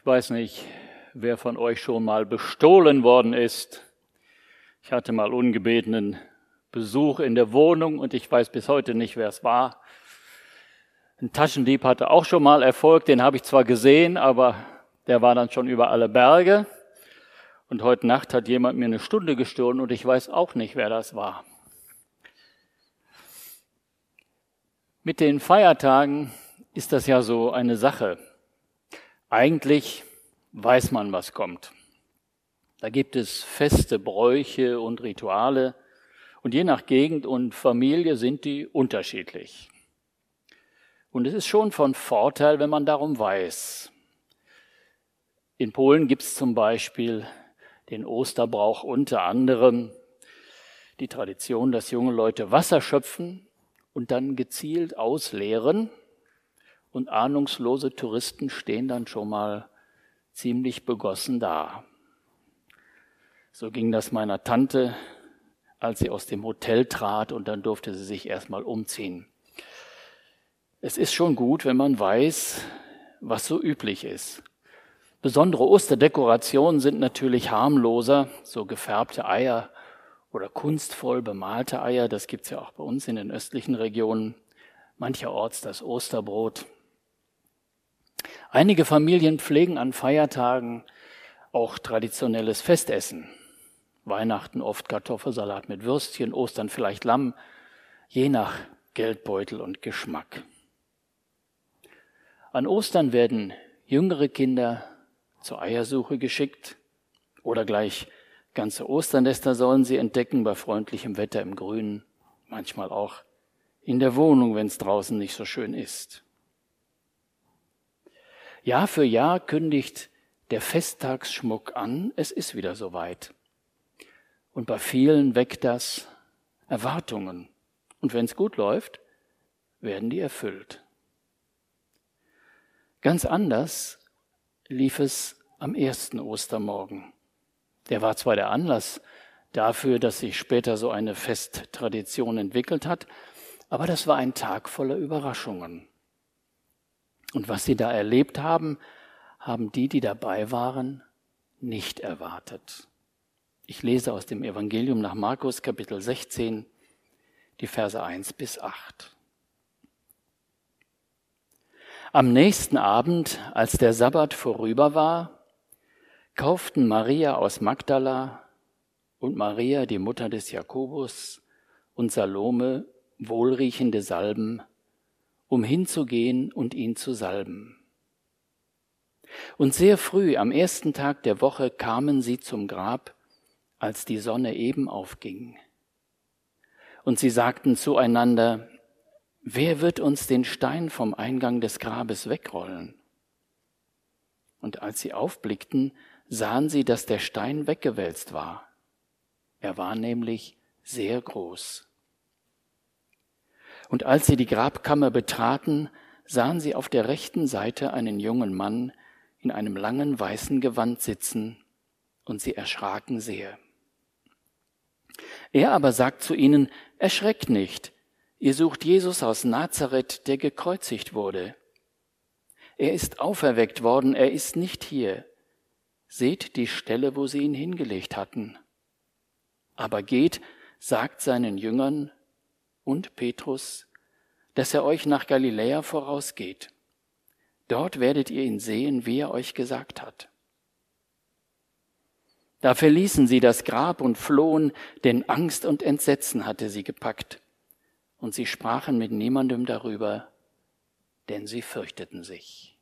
Ich weiß nicht, wer von euch schon mal bestohlen worden ist. Ich hatte mal ungebetenen Besuch in der Wohnung und ich weiß bis heute nicht, wer es war. Ein Taschendieb hatte auch schon mal Erfolg, den habe ich zwar gesehen, aber der war dann schon über alle Berge. Und heute Nacht hat jemand mir eine Stunde gestohlen und ich weiß auch nicht, wer das war. Mit den Feiertagen ist das ja so eine Sache. Eigentlich weiß man, was kommt. Da gibt es feste Bräuche und Rituale und je nach Gegend und Familie sind die unterschiedlich. Und es ist schon von Vorteil, wenn man darum weiß. In Polen gibt es zum Beispiel den Osterbrauch unter anderem, die Tradition, dass junge Leute Wasser schöpfen und dann gezielt ausleeren. Und ahnungslose Touristen stehen dann schon mal ziemlich begossen da. So ging das meiner Tante, als sie aus dem Hotel trat und dann durfte sie sich erstmal umziehen. Es ist schon gut, wenn man weiß, was so üblich ist. Besondere Osterdekorationen sind natürlich harmloser, so gefärbte Eier oder kunstvoll bemalte Eier, das gibt's ja auch bei uns in den östlichen Regionen, mancherorts das Osterbrot. Einige Familien pflegen an Feiertagen auch traditionelles Festessen. Weihnachten oft Kartoffelsalat mit Würstchen, Ostern vielleicht Lamm, je nach Geldbeutel und Geschmack. An Ostern werden jüngere Kinder zur Eiersuche geschickt oder gleich ganze Osternester sollen sie entdecken bei freundlichem Wetter im Grünen, manchmal auch in der Wohnung, wenn es draußen nicht so schön ist. Jahr für Jahr kündigt der Festtagsschmuck an, es ist wieder soweit. Und bei vielen weckt das Erwartungen. Und wenn es gut läuft, werden die erfüllt. Ganz anders lief es am ersten Ostermorgen. Der war zwar der Anlass dafür, dass sich später so eine Festtradition entwickelt hat, aber das war ein Tag voller Überraschungen. Und was sie da erlebt haben, haben die dabei waren, nicht erwartet. Ich lese aus dem Evangelium nach Markus, Kapitel 16, die Verse 1 bis 8. Am nächsten Abend, als der Sabbat vorüber war, kauften Maria aus Magdala und Maria, die Mutter des Jakobus, und Salome wohlriechende Salben, um hinzugehen und ihn zu salben. Und sehr früh, am ersten Tag der Woche, kamen sie zum Grab, als die Sonne eben aufging. Und sie sagten zueinander: Wer wird uns den Stein vom Eingang des Grabes wegrollen? Und als sie aufblickten, sahen sie, dass der Stein weggewälzt war. Er war nämlich sehr groß. Und als sie die Grabkammer betraten, sahen sie auf der rechten Seite einen jungen Mann in einem langen weißen Gewand sitzen, und sie erschraken sehr. Er aber sagt zu ihnen: Erschreckt nicht, ihr sucht Jesus aus Nazareth, der gekreuzigt wurde. Er ist auferweckt worden, er ist nicht hier. Seht die Stelle, wo sie ihn hingelegt hatten. Aber geht, sagt seinen Jüngern und Petrus, dass er euch nach Galiläa vorausgeht. Dort werdet ihr ihn sehen, wie er euch gesagt hat. Da verließen sie das Grab und flohen, denn Angst und Entsetzen hatte sie gepackt. Und sie sprachen mit niemandem darüber, denn sie fürchteten sich.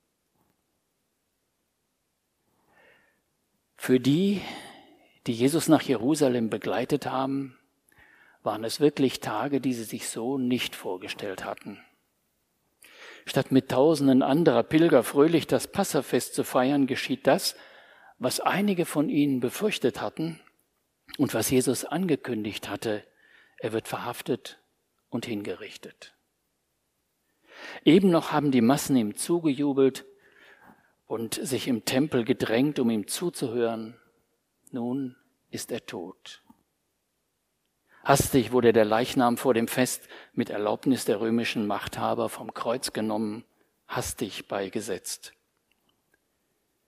Für die, die Jesus nach Jerusalem begleitet haben, waren es wirklich Tage, die sie sich so nicht vorgestellt hatten. Statt mit Tausenden anderer Pilger fröhlich das Passafest zu feiern, geschieht das, was einige von ihnen befürchtet hatten und was Jesus angekündigt hatte: Er wird verhaftet und hingerichtet. Eben noch haben die Massen ihm zugejubelt und sich im Tempel gedrängt, um ihm zuzuhören. Nun ist er tot. Hastig wurde der Leichnam vor dem Fest mit Erlaubnis der römischen Machthaber vom Kreuz genommen, hastig beigesetzt.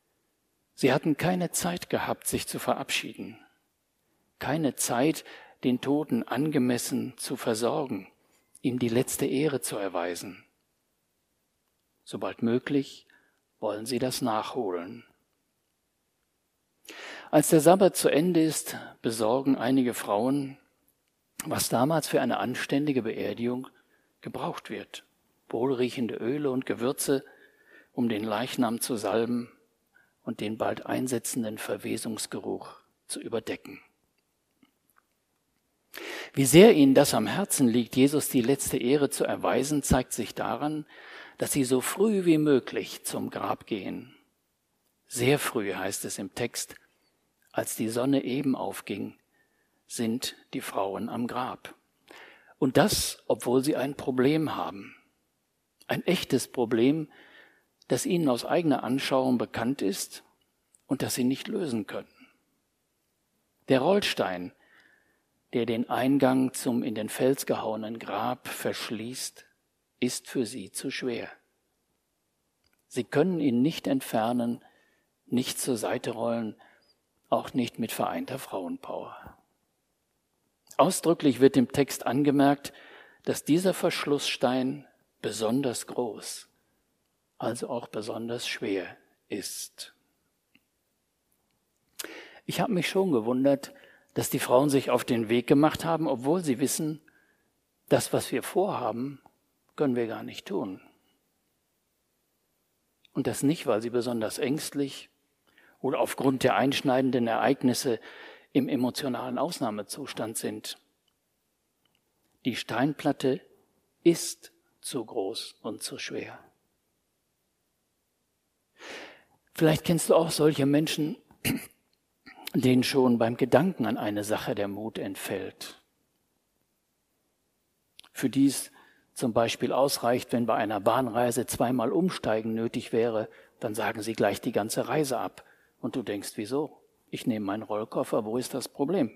Sie hatten keine Zeit gehabt, sich zu verabschieden, keine Zeit, den Toten angemessen zu versorgen, ihm die letzte Ehre zu erweisen. Sobald möglich, wollen sie das nachholen. Als der Sabbat zu Ende ist, besorgen einige Frauen, was damals für eine anständige Beerdigung gebraucht wird. Wohlriechende Öle und Gewürze, um den Leichnam zu salben und den bald einsetzenden Verwesungsgeruch zu überdecken. Wie sehr ihnen das am Herzen liegt, Jesus die letzte Ehre zu erweisen, zeigt sich daran, dass sie so früh wie möglich zum Grab gehen. Sehr früh heißt es im Text, als die Sonne eben aufging, sind die Frauen am Grab. Und das, obwohl sie ein Problem haben. Ein echtes Problem, das ihnen aus eigener Anschauung bekannt ist und das sie nicht lösen können. Der Rollstein, der den Eingang zum in den Fels gehauenen Grab verschließt, ist für sie zu schwer. Sie können ihn nicht entfernen, nicht zur Seite rollen, auch nicht mit vereinter Frauenpower. Ausdrücklich wird im Text angemerkt, dass dieser Verschlussstein besonders groß, also auch besonders schwer ist. Ich habe mich schon gewundert, dass die Frauen sich auf den Weg gemacht haben, obwohl sie wissen, das, was wir vorhaben, können wir gar nicht tun. Und das nicht, weil sie besonders ängstlich oder aufgrund der einschneidenden Ereignisse im emotionalen Ausnahmezustand sind. Die Steinplatte ist zu groß und zu schwer. Vielleicht kennst du auch solche Menschen, denen schon beim Gedanken an eine Sache der Mut entfällt. Für die es zum Beispiel ausreicht, wenn bei einer Bahnreise zweimal Umsteigen nötig wäre, dann sagen sie gleich die ganze Reise ab. Und du denkst, wieso? Ich nehme meinen Rollkoffer, wo ist das Problem?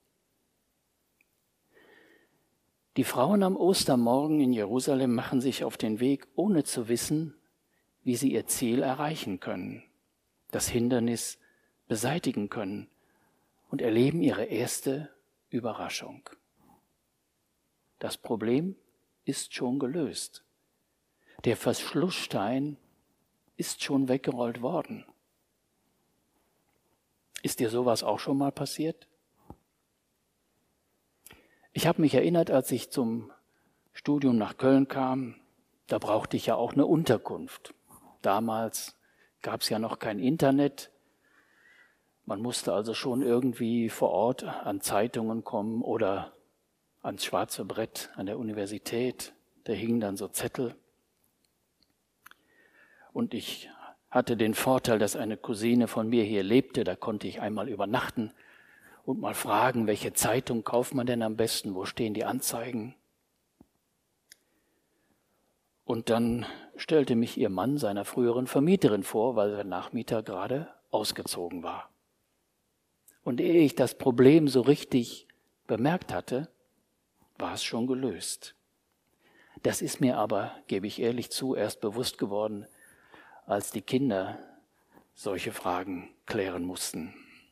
Die Frauen am Ostermorgen in Jerusalem machen sich auf den Weg, ohne zu wissen, wie sie ihr Ziel erreichen können, das Hindernis beseitigen können und erleben ihre erste Überraschung. Das Problem ist schon gelöst. Der Verschlussstein ist schon weggerollt worden. Ist dir sowas auch schon mal passiert? Ich habe mich erinnert, als ich zum Studium nach Köln kam, da brauchte ich ja auch eine Unterkunft. Damals gab es ja noch kein Internet. Man musste also schon irgendwie vor Ort an Zeitungen kommen oder ans schwarze Brett an der Universität. Da hingen dann so Zettel. Und ich hatte den Vorteil, dass eine Cousine von mir hier lebte. Da konnte ich einmal übernachten und mal fragen, welche Zeitung kauft man denn am besten, wo stehen die Anzeigen? Und dann stellte mich ihr Mann seiner früheren Vermieterin vor, weil der Nachmieter gerade ausgezogen war. Und ehe ich das Problem so richtig bemerkt hatte, war es schon gelöst. Das ist mir aber, gebe ich ehrlich zu, erst bewusst geworden, als die Kinder solche Fragen klären mussten.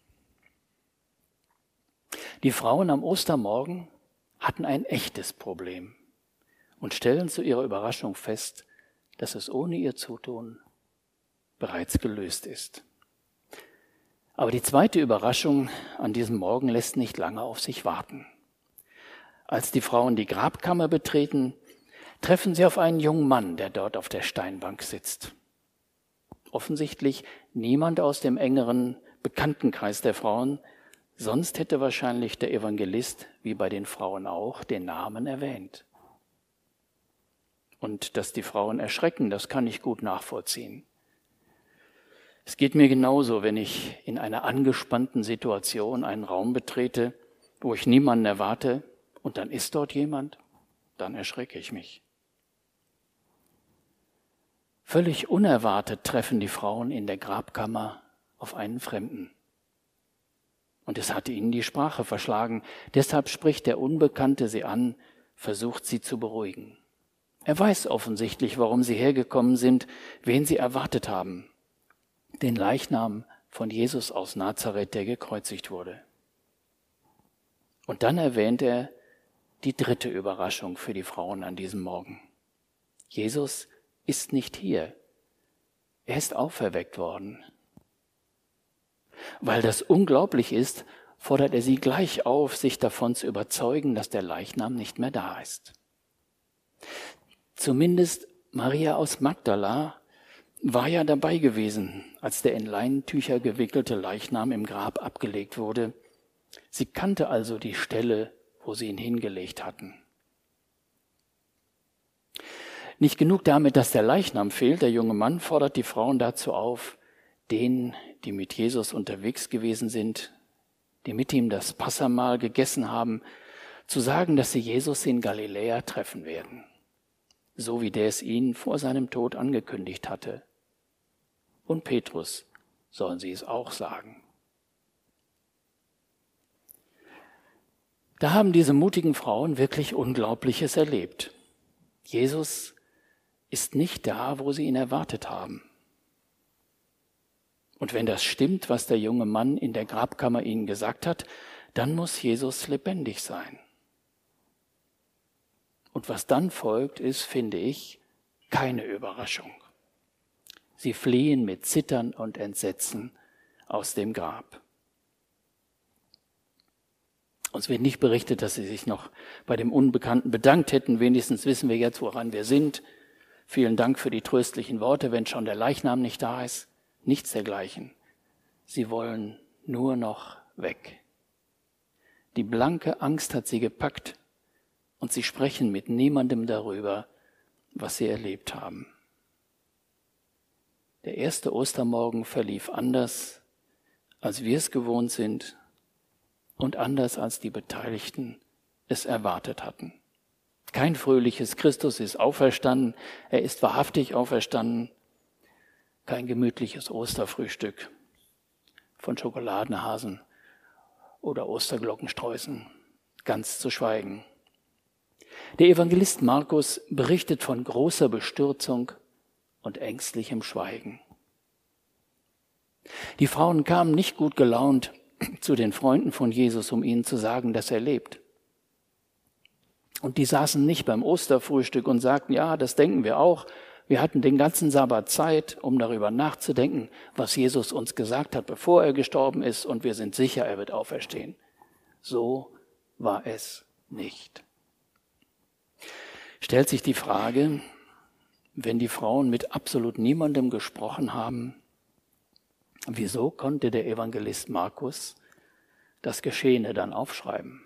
Die Frauen am Ostermorgen hatten ein echtes Problem und stellen zu ihrer Überraschung fest, dass es ohne ihr Zutun bereits gelöst ist. Aber die zweite Überraschung an diesem Morgen lässt nicht lange auf sich warten. Als die Frauen die Grabkammer betreten, treffen sie auf einen jungen Mann, der dort auf der Steinbank sitzt. Offensichtlich niemand aus dem engeren Bekanntenkreis der Frauen, sonst hätte wahrscheinlich der Evangelist, wie bei den Frauen auch, den Namen erwähnt. Und dass die Frauen erschrecken, das kann ich gut nachvollziehen. Es geht mir genauso, wenn ich in einer angespannten Situation einen Raum betrete, wo ich niemanden erwarte und dann ist dort jemand, dann erschrecke ich mich. Völlig unerwartet treffen die Frauen in der Grabkammer auf einen Fremden. Und es hatte ihnen die Sprache verschlagen. Deshalb spricht der Unbekannte sie an, versucht sie zu beruhigen. Er weiß offensichtlich, warum sie hergekommen sind, wen sie erwartet haben. Den Leichnam von Jesus aus Nazareth, der gekreuzigt wurde. Und dann erwähnt er die dritte Überraschung für die Frauen an diesem Morgen. Jesus ist nicht hier. Er ist auferweckt worden. Weil das unglaublich ist, fordert er sie gleich auf, sich davon zu überzeugen, dass der Leichnam nicht mehr da ist. Zumindest Maria aus Magdala war ja dabei gewesen, als der in Leinentücher gewickelte Leichnam im Grab abgelegt wurde. Sie kannte also die Stelle, wo sie ihn hingelegt hatten. Nicht genug damit, dass der Leichnam fehlt, der junge Mann fordert die Frauen dazu auf, denen, die mit Jesus unterwegs gewesen sind, die mit ihm das Passahmahl gegessen haben, zu sagen, dass sie Jesus in Galiläa treffen werden, so wie der es ihnen vor seinem Tod angekündigt hatte. Und Petrus sollen sie es auch sagen. Da haben diese mutigen Frauen wirklich Unglaubliches erlebt. Jesus ist nicht da, wo sie ihn erwartet haben. Und wenn das stimmt, was der junge Mann in der Grabkammer ihnen gesagt hat, dann muss Jesus lebendig sein. Und was dann folgt, ist, finde ich, keine Überraschung. Sie fliehen mit Zittern und Entsetzen aus dem Grab. Uns wird nicht berichtet, dass sie sich noch bei dem Unbekannten bedankt hätten. Wenigstens wissen wir jetzt, woran wir sind. Vielen Dank für die tröstlichen Worte, wenn schon der Leichnam nicht da ist. Nichts dergleichen. Sie wollen nur noch weg. Die blanke Angst hat sie gepackt und sie sprechen mit niemandem darüber, was sie erlebt haben. Der erste Ostermorgen verlief anders, als wir es gewohnt sind und anders, als die Beteiligten es erwartet hatten. Kein fröhliches Christus ist auferstanden, er ist wahrhaftig auferstanden. Kein gemütliches Osterfrühstück von Schokoladenhasen oder Osterglockensträußen, ganz zu schweigen. Der Evangelist Markus berichtet von großer Bestürzung und ängstlichem Schweigen. Die Frauen kamen nicht gut gelaunt zu den Freunden von Jesus, um ihnen zu sagen, dass er lebt. Und die saßen nicht beim Osterfrühstück und sagten, ja, das denken wir auch. Wir hatten den ganzen Sabbat Zeit, um darüber nachzudenken, was Jesus uns gesagt hat, bevor er gestorben ist, und wir sind sicher, er wird auferstehen. So war es nicht. Stellt sich die Frage, wenn die Frauen mit absolut niemandem gesprochen haben, wieso konnte der Evangelist Markus das Geschehene dann aufschreiben?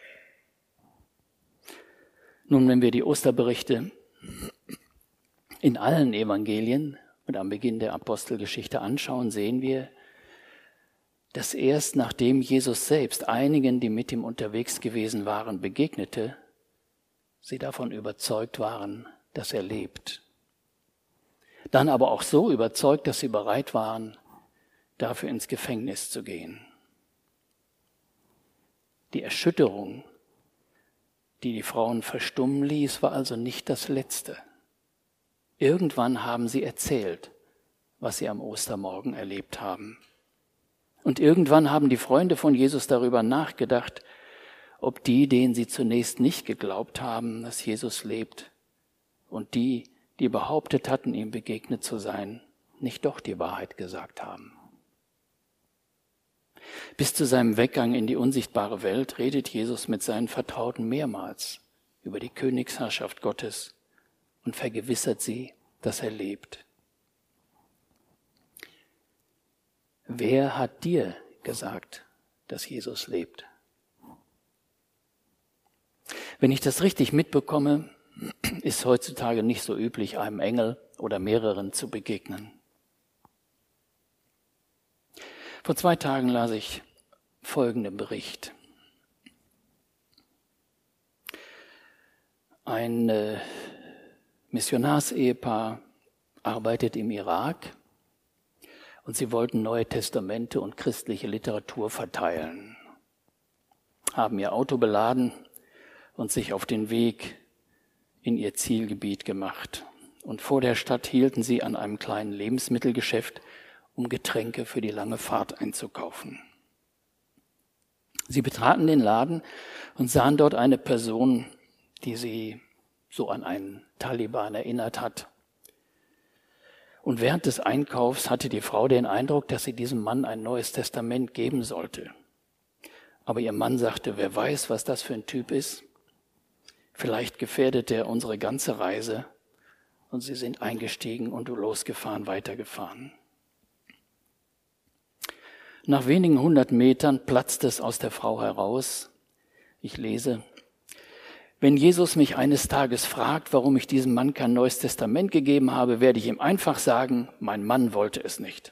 Nun, wenn wir die Osterberichte in allen Evangelien und am Beginn der Apostelgeschichte anschauen, sehen wir, dass erst nachdem Jesus selbst einigen, die mit ihm unterwegs gewesen waren, begegnete, sie davon überzeugt waren, dass er lebt. Dann aber auch so überzeugt, dass sie bereit waren, dafür ins Gefängnis zu gehen. Die Erschütterung, die die Frauen verstummen ließ, war also nicht das Letzte. Irgendwann haben sie erzählt, was sie am Ostermorgen erlebt haben. Und irgendwann haben die Freunde von Jesus darüber nachgedacht, ob die, denen sie zunächst nicht geglaubt haben, dass Jesus lebt, und die, die behauptet hatten, ihm begegnet zu sein, nicht doch die Wahrheit gesagt haben. Bis zu seinem Weggang in die unsichtbare Welt redet Jesus mit seinen Vertrauten mehrmals über die Königsherrschaft Gottes und vergewissert sie, dass er lebt. Wer hat dir gesagt, dass Jesus lebt? Wenn ich das richtig mitbekomme, ist heutzutage nicht so üblich, einem Engel oder mehreren zu begegnen. Vor 2 Tagen las ich folgenden Bericht. Ein Missionarsehepaar arbeitet im Irak und sie wollten Neue Testamente und christliche Literatur verteilen, haben ihr Auto beladen und sich auf den Weg in ihr Zielgebiet gemacht. Und vor der Stadt hielten sie an einem kleinen Lebensmittelgeschäft um Getränke für die lange Fahrt einzukaufen. Sie betraten den Laden und sahen dort eine Person, die sie so an einen Taliban erinnert hat. Und während des Einkaufs hatte die Frau den Eindruck, dass sie diesem Mann ein neues Testament geben sollte. Aber ihr Mann sagte, wer weiß, was das für ein Typ ist. Vielleicht gefährdet er unsere ganze Reise. Und sie sind eingestiegen und losgefahren, weitergefahren. Nach wenigen 100 Metern platzt es aus der Frau heraus. Ich lese, wenn Jesus mich eines Tages fragt, warum ich diesem Mann kein neues Testament gegeben habe, werde ich ihm einfach sagen, mein Mann wollte es nicht.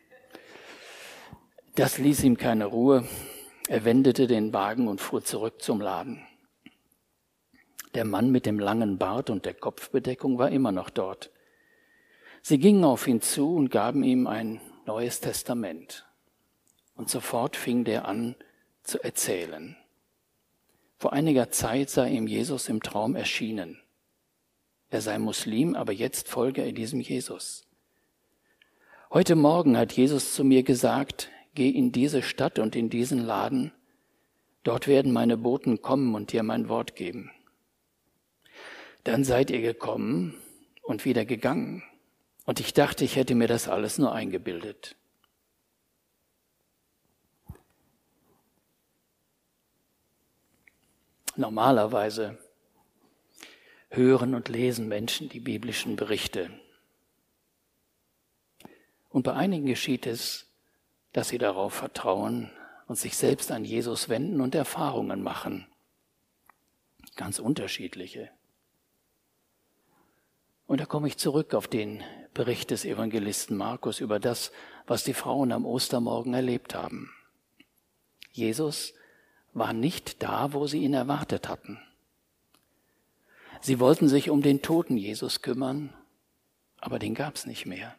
Das ließ ihm keine Ruhe. Er wendete den Wagen und fuhr zurück zum Laden. Der Mann mit dem langen Bart und der Kopfbedeckung war immer noch dort. Sie gingen auf ihn zu und gaben ihm ein neues Testament. Und sofort fing der an zu erzählen. Vor einiger Zeit sei ihm Jesus im Traum erschienen. Er sei Muslim, aber jetzt folge er diesem Jesus. Heute Morgen hat Jesus zu mir gesagt, geh in diese Stadt und in diesen Laden. Dort werden meine Boten kommen und dir mein Wort geben. Dann seid ihr gekommen und wieder gegangen. Und ich dachte, ich hätte mir das alles nur eingebildet. Normalerweise hören und lesen Menschen die biblischen Berichte. Und bei einigen geschieht es, dass sie darauf vertrauen und sich selbst an Jesus wenden und Erfahrungen machen. Ganz unterschiedliche. Und da komme ich zurück auf den Bericht des Evangelisten Markus über das, was die Frauen am Ostermorgen erlebt haben. Jesus war nicht da, wo sie ihn erwartet hatten. Sie wollten sich um den toten Jesus kümmern, aber den gab es nicht mehr.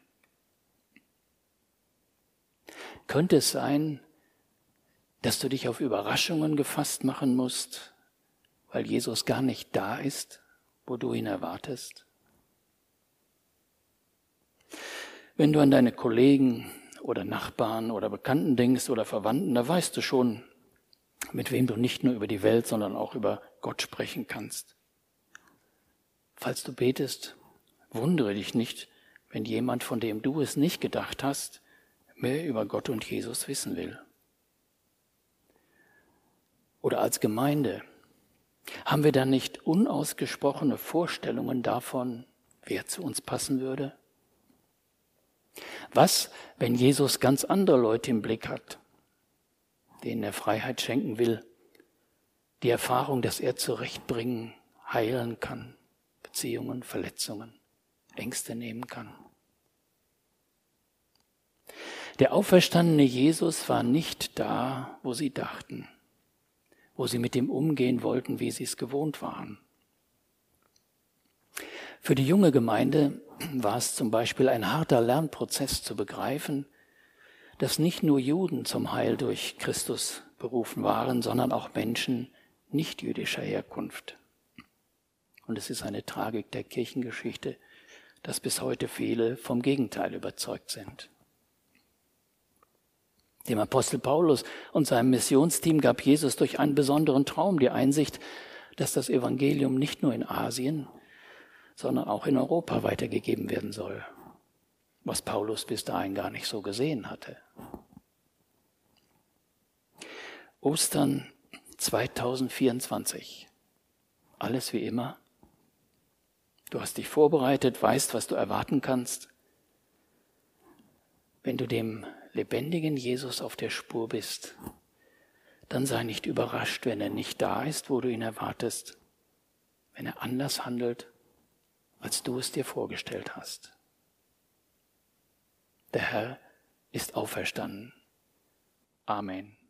Könnte es sein, dass du dich auf Überraschungen gefasst machen musst, weil Jesus gar nicht da ist, wo du ihn erwartest? Wenn du an deine Kollegen oder Nachbarn oder Bekannten denkst oder Verwandten, da weißt du schon, mit wem du nicht nur über die Welt, sondern auch über Gott sprechen kannst. Falls du betest, wundere dich nicht, wenn jemand, von dem du es nicht gedacht hast, mehr über Gott und Jesus wissen will. Oder als Gemeinde, haben wir dann nicht unausgesprochene Vorstellungen davon, wer zu uns passen würde? Was, wenn Jesus ganz andere Leute im Blick hat, denen er Freiheit schenken will, die Erfahrung, dass er zurechtbringen, heilen kann, Beziehungen, Verletzungen, Ängste nehmen kann? Der auferstandene Jesus war nicht da, wo sie dachten, wo sie mit ihm umgehen wollten, wie sie es gewohnt waren. Für die junge Gemeinde war es zum Beispiel ein harter Lernprozess zu begreifen, dass nicht nur Juden zum Heil durch Christus berufen waren, sondern auch Menschen nicht-jüdischer Herkunft. Und es ist eine Tragik der Kirchengeschichte, dass bis heute viele vom Gegenteil überzeugt sind. Dem Apostel Paulus und seinem Missionsteam gab Jesus durch einen besonderen Traum die Einsicht, dass das Evangelium nicht nur in Asien, sondern auch in Europa weitergegeben werden soll, was Paulus bis dahin gar nicht so gesehen hatte. Ostern 2024. Alles wie immer. Du hast dich vorbereitet, weißt, was du erwarten kannst. Wenn du dem lebendigen Jesus auf der Spur bist, dann sei nicht überrascht, wenn er nicht da ist, wo du ihn erwartest, wenn er anders handelt, als du es dir vorgestellt hast. Der Herr ist auferstanden. Amen.